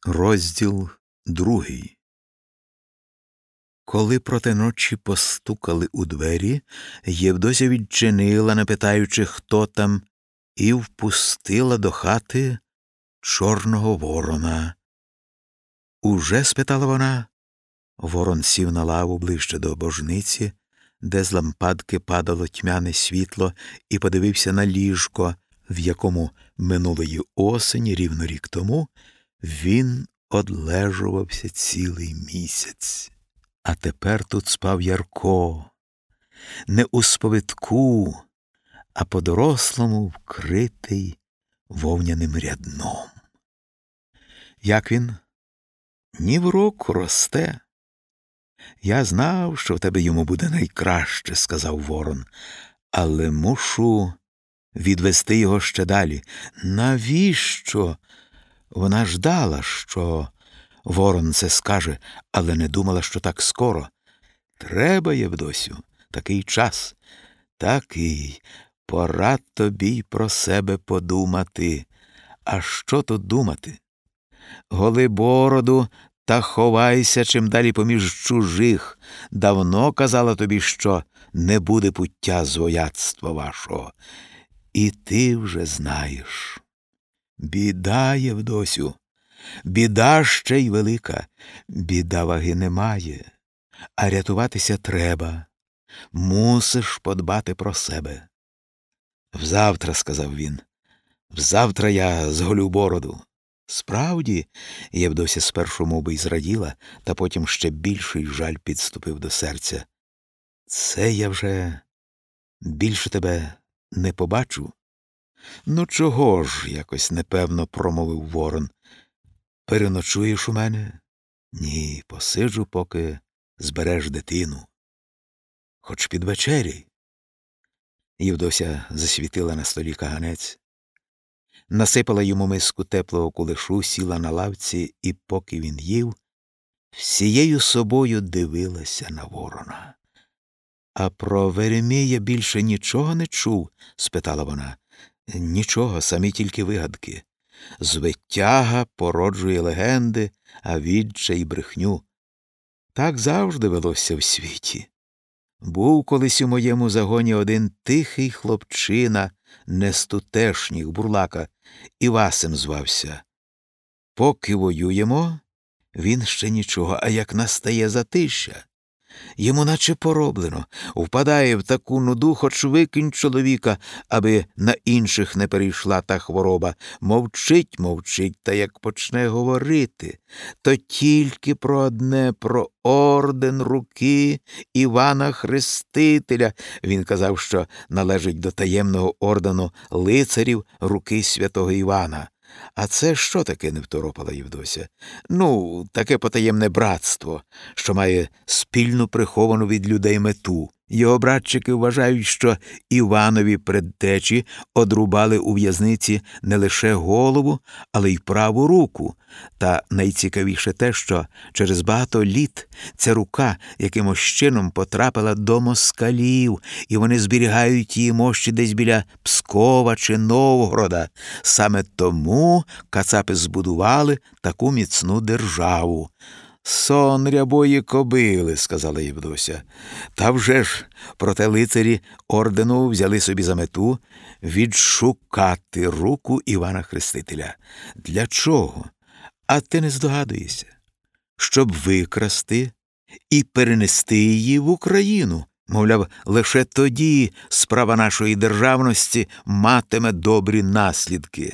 Розділ 2. Коли проти ночі постукали у двері, Євдося відчинила, не питаючи, хто там, і впустила до хати Чорного Ворона. «Уже?» – спитала вона. Ворон сів на лаву ближче до божниці, де з лампадки падало тьмяне світло, і подивився на ліжко, в якому минулої осені, рівно рік тому, він одлежувався цілий місяць. А тепер тут спав Ярко, не у сповитку, а по-дорослому вкритий вовняним рядном. Як він? Ні в року росте. Я знав, що в тебе йому буде найкраще, сказав Ворон, але мушу відвести його ще далі. Навіщо? Вона ждала, що Ворон це скаже, але не думала, що так скоро. Треба, Євдосю, такий час. Такий. Пора тобі й про себе подумати. А що тут думати? Голи бороду та ховайся чим далі поміж чужих. Давно казала тобі, що не буде пуття з вояцтва вашого. І ти вже знаєш. Біда, Євдосю, біда ще й велика. Біда ваги немає, а рятуватися треба. Мусиш подбати про себе. Взавтра, сказав він, взавтра я зголю бороду. Справді, Євдося спершу мов би й зраділа, та потім ще більший жаль підступив до серця. Це я вже більше тебе не побачу? Ну чого ж, якось непевно промовив Ворон. Переночуєш у мене? Ні, посиджу, поки збереш дитину. Хоч під вечері. Євдося засвітила на столі каганець, насипала йому миску теплого кулешу, сіла на лавці і, поки він їв, всією собою дивилася на Ворона. «А про Веремія більше нічого не чув?» – спитала вона. «Нічого, самі тільки вигадки. Звитяга породжує легенди, а відчай брехню. Так завжди велося в світі. Був колись у моєму загоні один тихий хлопчина, не з тутешніх, бурлака, Івасем звався. Поки воюємо, він ще нічого, а як настає затища, йому наче пороблено, впадає в таку нуду, хоч викинь чоловіка, аби на інших не перейшла та хвороба. Мовчить, мовчить, та як почне говорити, то тільки про одне, про орден руки Івана Хрестителя. Він казав, що належить до таємного ордену лицарів руки святого Івана. А це що таке, не второпала Євдося? Ну, таке потаємне братство, що має спільну приховану від людей мету. Його братчики вважають, що Іванові предтечі одрубали у в'язниці не лише голову, але й праву руку. Та найцікавіше те, що через багато літ ця рука якимось чином потрапила до москалів, і вони зберігають її мощі десь біля Пскова чи Новгорода. Саме тому кацапи збудували таку міцну державу. «Сон рябої кобили», – сказала Євдося. «Та вже ж, проте лицарі ордену взяли собі за мету відшукати руку Івана Хрестителя. Для чого? А ти не здогадуєшся? Щоб викрасти і перенести її в Україну. Мовляв, лише тоді справа нашої державності матиме добрі наслідки».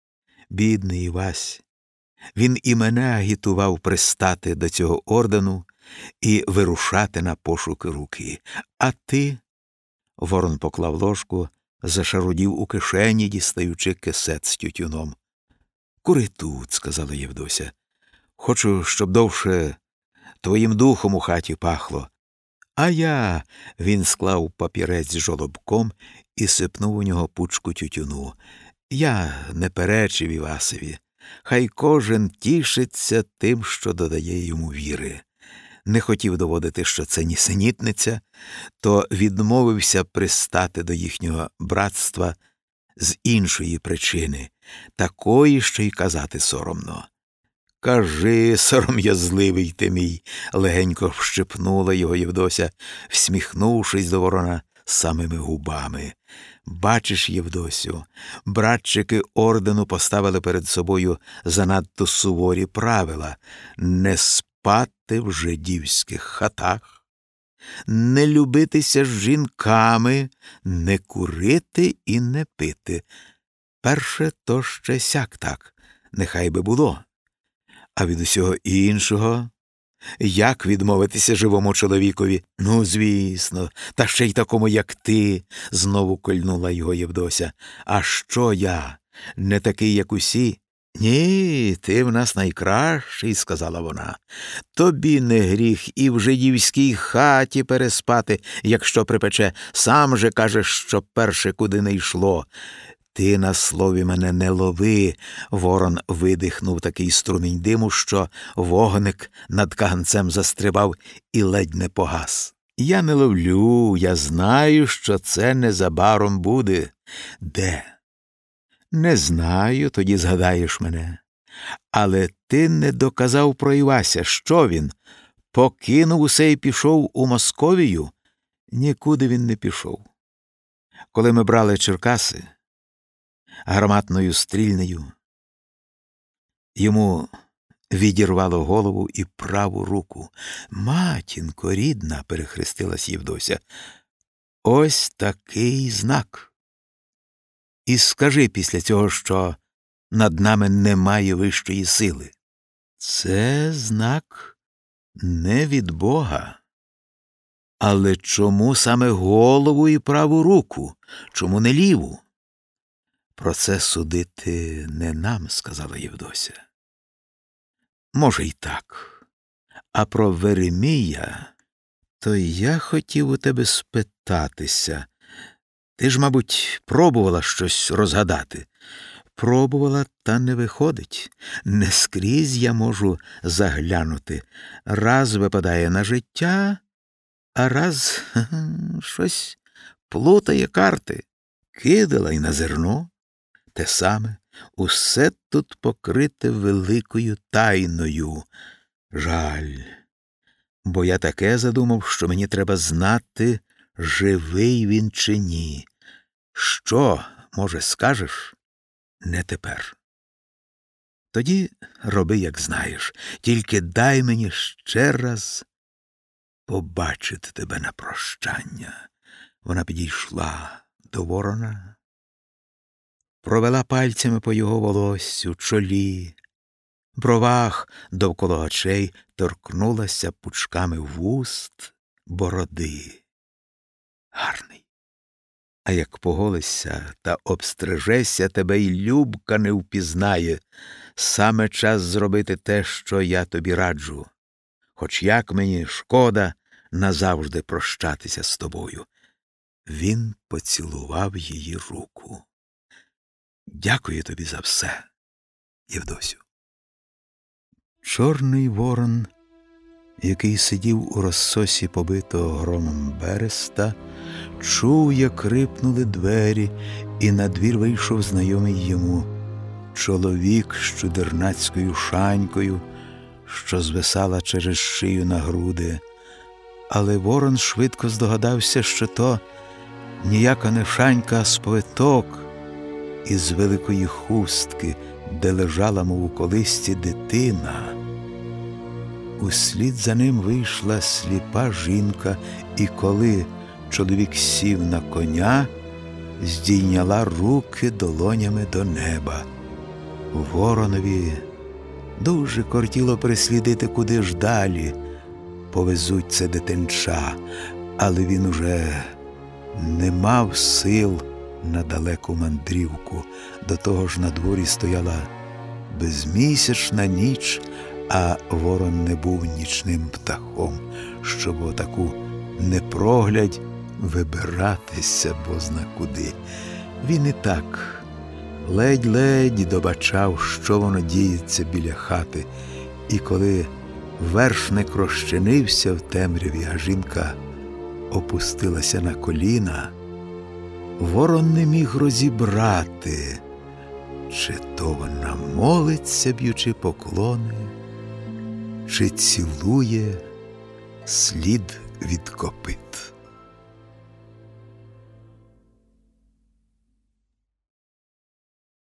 Бідний Івась. Він і мене агітував пристати до цього ордену і вирушати на пошуки руки. А ти? Ворон поклав ложку, зашарудів у кишені, дістаючи кисет з тютюном. «Кури тут», – сказала Євдося. «Хочу, щоб довше твоїм духом у хаті пахло». «А я...» – він склав папірець з жолобком і сипнув у нього пучку тютюну. «Я не перечив Івасові. Хай кожен тішиться тим, що додає йому віри. Не хотів доводити, що це нісенітниця, то відмовився пристати до їхнього братства з іншої причини, такої, що й казати соромно. кажи, сором'язливий ти мій, легенько вщипнула його Євдося, всміхнувшись до ворона самими губами. Бачиш, Євдосю, братчики ордену поставили перед собою занадто суворі правила – не спати в жидівських хатах, не любитися з жінками, не курити і не пити. Перше то ще сяк так, нехай би було. А від усього іншого, як відмовитися живому чоловікові? Ну, звісно, та ще й такому, як ти, знову кольнула його Євдося. А що я? Не такий, як усі? Ні, ти в нас найкращий, сказала вона. Тобі не гріх і в жидівській хаті переспати, якщо припече. Сам же кажеш, що перше куди не йшло. Ти на слові мене не лови. Ворон видихнув такий струмінь диму, що вогник над каганцем застрибав і ледь не погас. Я не ловлю, я знаю, що це незабаром буде. Де? Не знаю, тоді згадаєш мене. Але ти не доказав про Івася. Що він? Покинув усе і пішов у Московію? Нікуди він не пішов. Коли ми брали Черкаси, гарматною стрільнею, йому відірвало голову і праву руку. Матінко рідна, перехрестилась Євдося, ось такий знак. І скажи після цього, що над нами немає вищої сили. Це знак не від Бога. Але чому саме голову і праву руку? Чому не ліву? Про це судити не нам, сказала Євдося. Може й так. А про Веремія, то я хотів у тебе спитатися. Ти ж, мабуть, пробувала щось розгадати. Пробувала, та не виходить. Не скрізь я можу заглянути. Раз випадає на життя, а раз щось плутає карти. Кидала й на зерно. Те саме, усе тут покрите великою тайною. Жаль, бо я таке задумав, що мені треба знати, живий він чи ні. Що, може, скажеш? Не тепер. Тоді роби, як знаєш, тільки дай мені ще раз побачити тебе на прощання. Вона підійшла до ворона, провела пальцями по його волоссю, чолі, бровах довкола очей, торкнулася пучками вуст, бороди. Гарний. А як поголишся та обстрижешся, тебе й Любка не впізнає. Саме час зробити те, що я тобі раджу. Хоч як мені шкода назавжди прощатися з тобою. Він поцілував її руку. Дякую тобі за все, Євдосю. Чорний ворон, який сидів у розсосі побитого громом береста, чув, як рипнули двері, і на двір вийшов знайомий йому чоловік з чудернацькою шанькою, що звисала через шию на груди. Але ворон швидко здогадався, що то ніяка не шанька, а сповиток із великої хустки, де лежала, мов у колисці, дитина. Услід за ним вийшла сліпа жінка, і коли чоловік сів на коня, здійняла руки долонями до неба. Воронові дуже кортіло прислідити, куди ж далі повезуть це дитинча, але він уже не мав сил на далеку мандрівку. До того ж на дворі стояла безмісячна ніч, а ворон не був нічним птахом, щоб отаку непроглядь вибиратися бозна куди. Він і так ледь-ледь добачав, що воно діється біля хати, і коли вершник розчинився в темряві, а жінка опустилася на коліна, ворон не міг розібрати, чи то вона молиться, б'ючи поклони, чи цілує слід від копит.